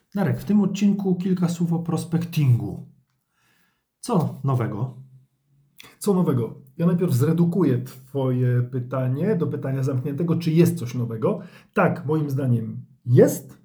Darek, w tym odcinku kilka słów o prospectingu. Co nowego? Co nowego? Ja najpierw zredukuję Twoje pytanie do pytania zamkniętego, czy jest coś nowego. Tak, moim zdaniem jest.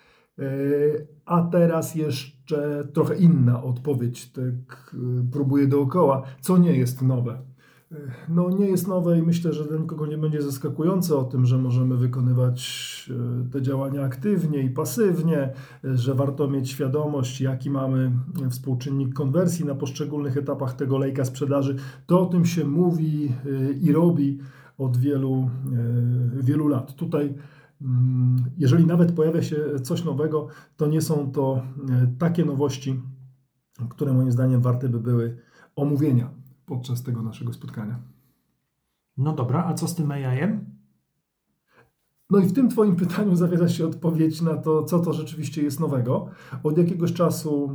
A teraz jeszcze trochę inna odpowiedź, tak próbuję dookoła. Co nie jest nowe? No nie jest nowe i myślę, że dla nikogo nie będzie zaskakujące o tym, że możemy wykonywać te działania aktywnie i pasywnie, że warto mieć świadomość, jaki mamy współczynnik konwersji na poszczególnych etapach tego lejka sprzedaży. To o tym się mówi i robi od wielu lat. Tutaj, jeżeli nawet pojawia się coś nowego, to nie są to takie nowości, które moim zdaniem warte by były omówienia podczas tego naszego spotkania. No dobra, a co z tym AI-em? No i w tym Twoim pytaniu zawiera się odpowiedź na to, co to rzeczywiście jest nowego. Od jakiegoś czasu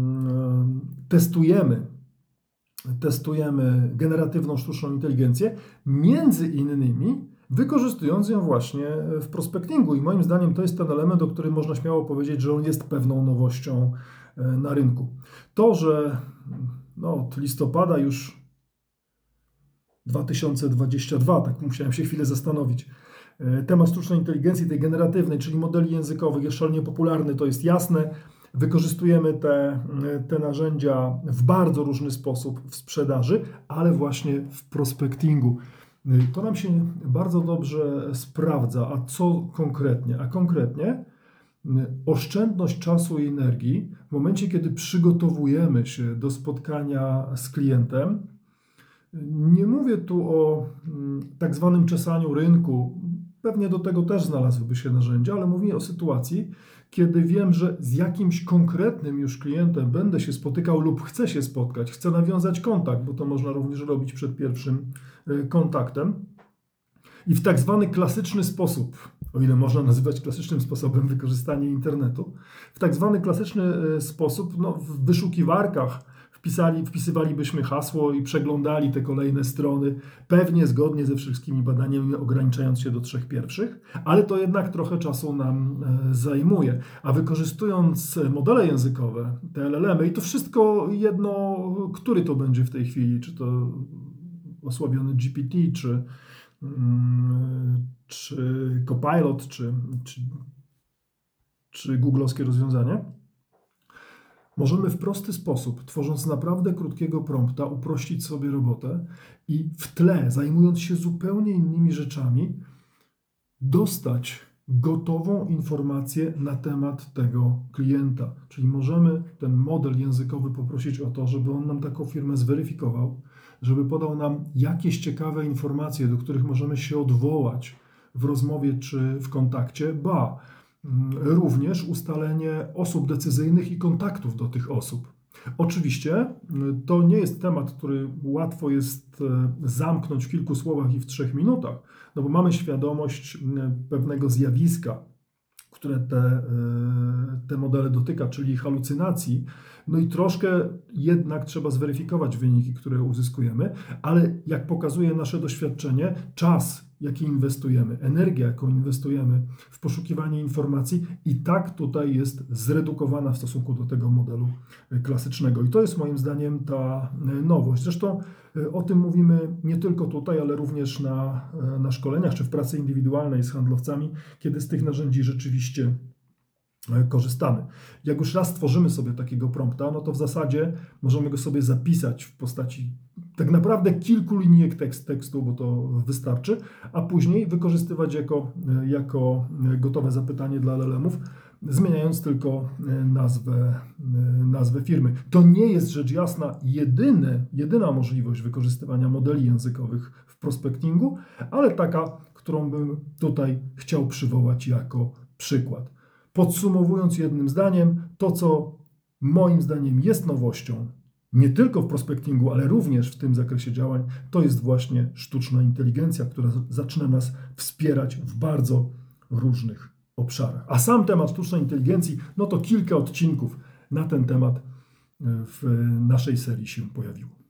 testujemy generatywną sztuczną inteligencję, między innymi wykorzystując ją właśnie w prospectingu. I moim zdaniem to jest ten element, o którym można śmiało powiedzieć, że on jest pewną nowością na rynku. To, że od listopada już 2022, tak musiałem się chwilę zastanowić. Temat sztucznej inteligencji, tej generatywnej, czyli modeli językowych jest szalenie popularny, to jest jasne. Wykorzystujemy te narzędzia w bardzo różny sposób w sprzedaży, ale właśnie w prospectingu. To nam się bardzo dobrze sprawdza. A co konkretnie? A konkretnie oszczędność czasu i energii w momencie, kiedy przygotowujemy się do spotkania z klientem. Nie mówię tu o tak zwanym czesaniu rynku. Pewnie do tego też znalazłyby się narzędzia, ale mówię o sytuacji, kiedy wiem, że z jakimś konkretnym już klientem będę się spotykał lub chcę się spotkać, chcę nawiązać kontakt, bo to można również robić przed pierwszym kontaktem. I w tak zwany klasyczny sposób, o ile można nazywać klasycznym sposobem wykorzystanie internetu, w tak zwany klasyczny sposób, w wyszukiwarkach wpisywalibyśmy hasło i przeglądali te kolejne strony, pewnie zgodnie ze wszystkimi badaniami, ograniczając się do 3 pierwszych, ale to jednak trochę czasu nam zajmuje. A wykorzystując modele językowe, te LLM-y, i to wszystko jedno, który to będzie w tej chwili, czy to osłabiony GPT, czy Copilot, czy googlowskie rozwiązanie, możemy w prosty sposób, tworząc naprawdę krótkiego prompta, uprościć sobie robotę i w tle, zajmując się zupełnie innymi rzeczami, dostać gotową informację na temat tego klienta. Czyli możemy ten model językowy poprosić o to, żeby on nam taką firmę zweryfikował, żeby podał nam jakieś ciekawe informacje, do których możemy się odwołać w rozmowie czy w kontakcie, również ustalenie osób decyzyjnych i kontaktów do tych osób. Oczywiście to nie jest temat, który łatwo jest zamknąć w kilku słowach i w 3 minutach, no bo mamy świadomość pewnego zjawiska, które te modele dotyka, czyli halucynacji. No i troszkę jednak trzeba zweryfikować wyniki, które uzyskujemy, ale jak pokazuje nasze doświadczenie, czas, jaki inwestujemy, energia, jaką inwestujemy w poszukiwanie informacji, i tak tutaj jest zredukowana w stosunku do tego modelu klasycznego. I to jest moim zdaniem ta nowość. Zresztą o tym mówimy nie tylko tutaj, ale również na szkoleniach czy w pracy indywidualnej z handlowcami, kiedy z tych narzędzi rzeczywiście korzystamy. Jak już raz stworzymy sobie takiego prompta, no to w zasadzie możemy go sobie zapisać w postaci tak naprawdę kilku linijek tekstu, bo to wystarczy, a później wykorzystywać jako gotowe zapytanie dla LLM-ów, zmieniając tylko nazwę firmy. To nie jest rzecz jasna jedyna możliwość wykorzystywania modeli językowych w prospectingu, ale taka, którą bym tutaj chciał przywołać jako przykład. Podsumowując jednym zdaniem, to co moim zdaniem jest nowością, nie tylko w prospectingu, ale również w tym zakresie działań, to jest właśnie sztuczna inteligencja, która zaczyna nas wspierać w bardzo różnych obszarach. A sam temat sztucznej inteligencji, no to kilka odcinków na ten temat w naszej serii się pojawiło.